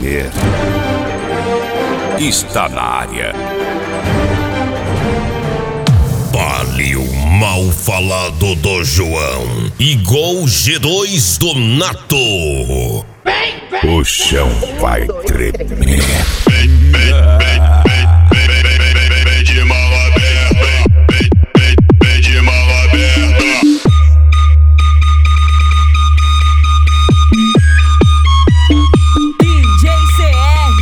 tremer. Está na área. Palio mal falado do João e Gol G2 do Nato. O chão vai tremer. De mão aberta, de mão aberta. DJ CR.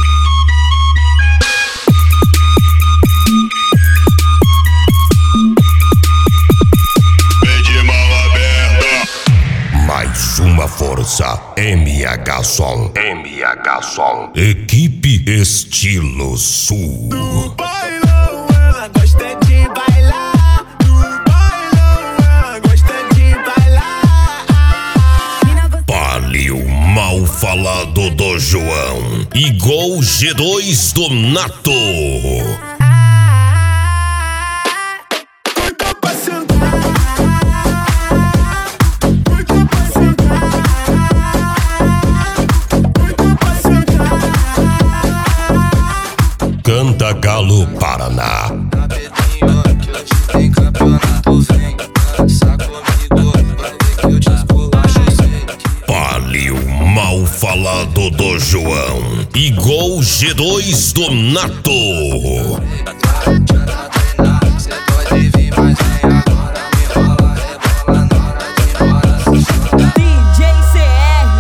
De mão aberta. Mais uma força, MH Som. MH Som. Equipe Estilo Sul. Bailão, ela gosta de bailar. No bailão, ela gosta de bailar. Palio mal falado do João e Gol G2 do Nato. Corta pra sentar. Corta pra sentar. Corta pra sentar. Canta Galo Paraná. Tapetinho, que hoje tem campeonato, vem dança comigo, vai ver que eu te esculacho, sei que Palio mal falado do João e Gol G2 do Nato. adianta treinar, cê pode vir, mas vem agora, me rola, rebola na hora de embora, se chora. DJ CR.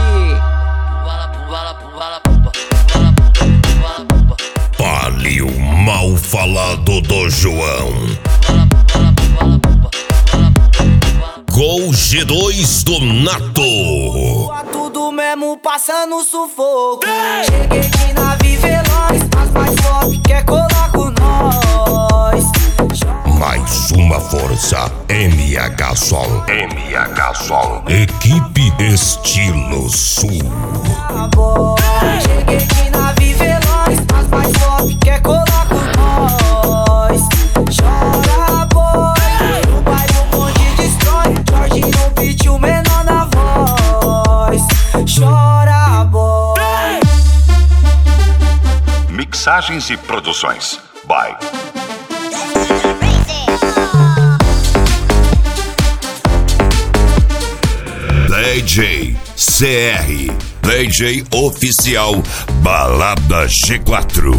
Palio mal falado do João. Gol G2 do Nato. A tudo mesmo passando sufoco. Cheguei de nave veloz, as mais top quer colar com nós. Mais uma força, MH Som. MH Som. Equipe Estilo Sul. Cheguei de nave veloz, as mais top quer colar com nós. Chora boy, no baile o bonde destrói. Jorge no beat, o menor na voz. Chora boy. Mixagens e produções. By DJ CR. DJ Oficial Balada G4.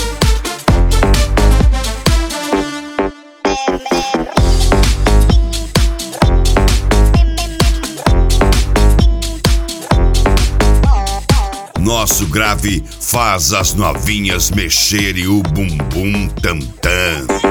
Nosso grave faz as novinhas mexerem o bumbum tam tam.